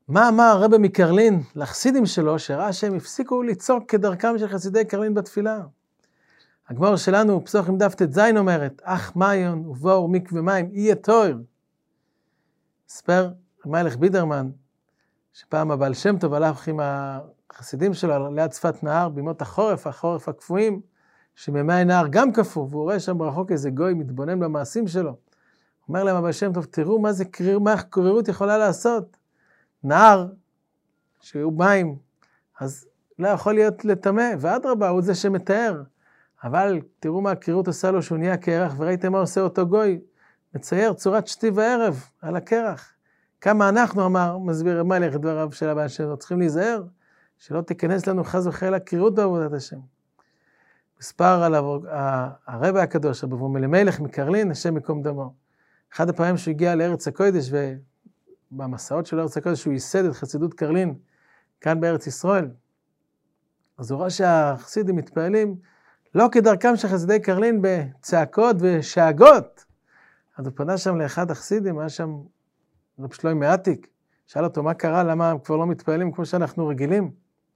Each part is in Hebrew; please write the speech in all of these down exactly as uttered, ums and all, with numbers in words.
מה אמר הרבי מקרלין לחסידים שלו, שראה שהם הפסיקו לצעוק כדרכם של חסידי קרלין בתפילה? הגמרא שלנו, פסוחים דף ט"ז אומרת, אך מעיין ובאור מקווה מים, יהיה תויר. הסבר, מלך בידרמן, שפעם הבעל שם טוב הלך עם החסידים שלו ליד שפת נהר, בימות החורף, החורף הקפואים, שממי הנהר גם קפוא, והוא רואה שם ברחוק איזה גוי מתבונן במעשים שלו. אומר להם הבעל שם טוב, תראו מה זה קריר, מה קרירות יכולה לעשות. נהר, שהוא מים, אז לא יכול להיות לטמא, ואדרבה, הוא זה שמתאר. אבל תראו מה הקרירות עושה לו שהוא נהיה קרח, וראיתם מה עושה אותו גוי, מצייר צורת שתי וערב על הקרח. כמה אנחנו, אמר, מסביר המלך דבריו של הבעל שם טוב, צריכים להיזהר, שלא תיכנס לנו חס וחלילה קרירות בעבודת השם. מספר על הרבי הקדוש, רבי אברהם אלימלך מקרלין, השם יקום דמו. אחד הפעמים שהוא הגיע לארץ הקודש, ובמסעות של ארץ הקודש הוא ייסד את חסידות קרלין, כאן בארץ ישראל. אז הוא ראה שהחסידים מתפעלים, לא כדרכם של חסידי קרלין בצעקות ושאגות. אז הוא פנה שם לאחד החסידים, היה שם רב שלוימי עתיק, שאל אותו מה קרה, למה הם כבר לא מתפעלים כמו שאנחנו רגילים.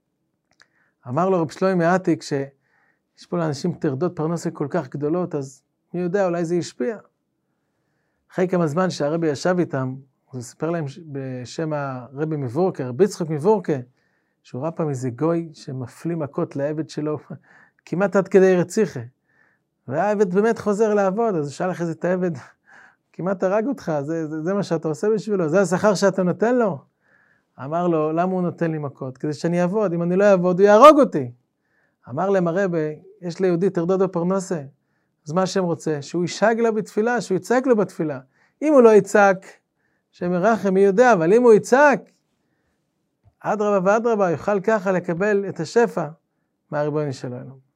אמר לו רב שלוימי עתיק שיש פה לאנשים טרדות פרנסה כל כך גדולות, אז מי יודע, אולי זה ישפיע. אחרי כמה זמן שהרבי ישב איתם, הוא סיפר להם בשם הרבי מבורקה, רבי יצחק מבורקה, שהוא ראה פעם איזה גוי שמפליא מכות לעבד שלו, כמעט עד כדי רציחה. והעבד באמת חוזר לעבוד, אז הוא שאל אחרי זה את העבד, כמעט הרג אותך, זה, זה, זה מה שאתה עושה בשבילו, זה השכר שאתה נותן לו. אמר לו, למה הוא נותן לי מכות? כדי שאני אעבוד, אם אני לא אעבוד, הוא יהרוג אותי. אמר להם הרבי, יש ליהודי טרדות בפרנסה, אז מה השם רוצה? שהוא ישאג לו בתפילה, שהוא יצעק לו בתפילה. אם הוא לא יצעק, שם ירחם, מי יודע, אבל אם הוא יצעק, אדרבה ואדרבה, יוכל ככה לקבל את השפע מהריבונו שלנו.